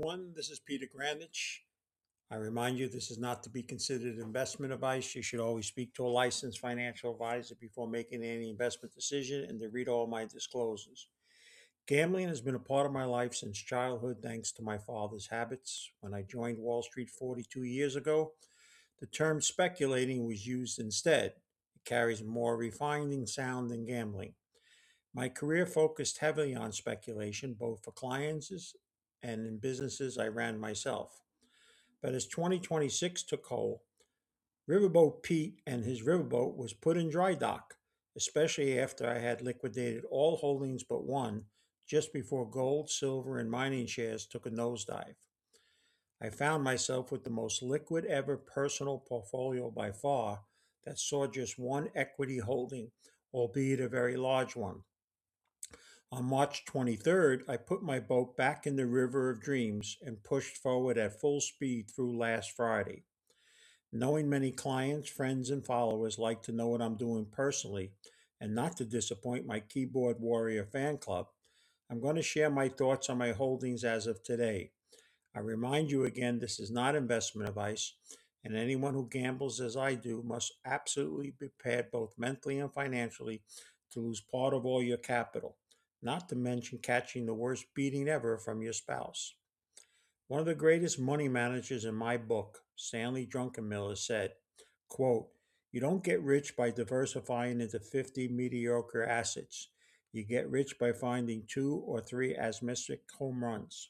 everyone. This is Peter Grandich. I remind you this is not to be considered investment advice. You should always speak to a licensed financial advisor before making any investment decision and to read all my disclosures. Gambling has been a part of my life since childhood thanks to my father's habits. When I joined Wall Street 42 years ago, the term speculating was used instead. It carries a more refining sound than gambling. My career focused heavily on speculation, both for clients and in businesses I ran myself. But as 2026 took hold, Riverboat Pete and his riverboat was put in dry dock, especially after I had liquidated all holdings but one just before gold, silver, and mining shares took a nosedive. I found myself with the most liquid ever personal portfolio by far that saw just one equity holding, albeit a very large one. On March 23rd, I put my boat back in the River of Dreams and pushed forward at full speed through last Friday. Knowing many clients, friends, and followers like to know what I'm doing personally, and not to disappoint my keyboard warrior fan club, I'm going to share my thoughts on my holdings as of today. I remind you again, this is not investment advice, and anyone who gambles as I do must absolutely be prepared both mentally and financially to lose part of all your capital, not to mention catching the worst beating ever from your spouse. One of the greatest money managers in my book, Stanley Druckenmiller, said, quote, "You don't get rich by diversifying into 50 mediocre assets. You get rich by finding two or three asymmetric home runs."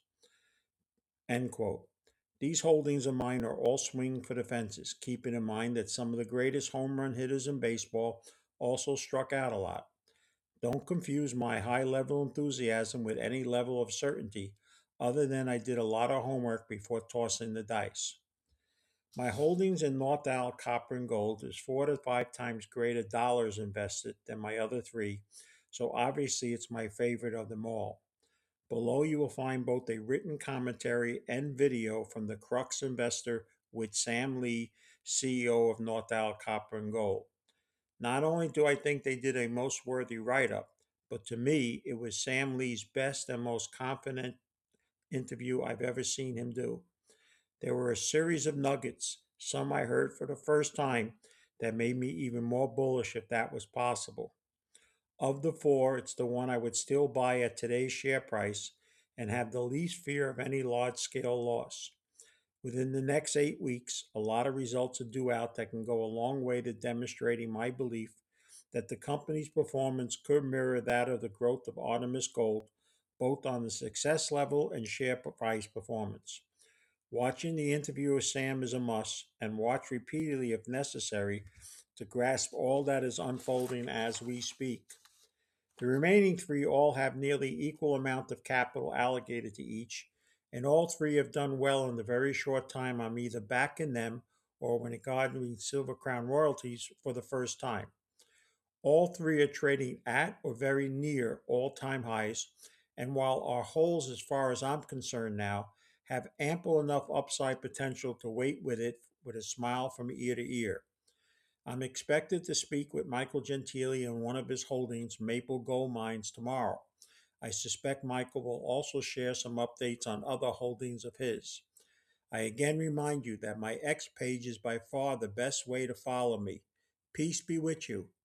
End quote. These holdings of mine are all swinging for the fences, keeping in mind that some of the greatest home run hitters in baseball also struck out a lot. Don't confuse my high level enthusiasm with any level of certainty, other than I did a lot of homework before tossing the dice. My holdings in North Isle Copper and Gold is 4 to 5 times greater dollars invested than my other three, so obviously it's my favorite of them all. Below you will find both a written commentary and video from the Crux investor with Sam Lee, CEO of North Isle Copper and Gold. Not only do I think they did a most worthy write up, but to me, it was Sam Lee's best and most confident interview I've ever seen him do. There were a series of nuggets, some I heard for the first time, that made me even more bullish if that was possible. Of the four, it's the one I would still buy at today's share price and have the least fear of any large scale loss. Within the next 8 weeks, a lot of results are due out that can go a long way to demonstrating my belief that the company's performance could mirror that of the growth of Artemis Gold, both on the success level and share price performance. Watching the interview with Sam is a must, and watch repeatedly if necessary to grasp all that is unfolding as we speak. The remaining three all have nearly equal amount of capital allocated to each, and all three have done well in the very short time I'm either backing them or when regarding Silver Crown royalties for the first time. All three are trading at or very near all-time highs, and while our holds, as far as I'm concerned now, have ample enough upside potential to wait with it with a smile from ear to ear. I'm expected to speak with Michael Gentili on one of his holdings, Maple Gold Mines, tomorrow. I suspect Michael will also share some updates on other holdings of his. I again remind you that my X page is by far the best way to follow me. Peace be with you.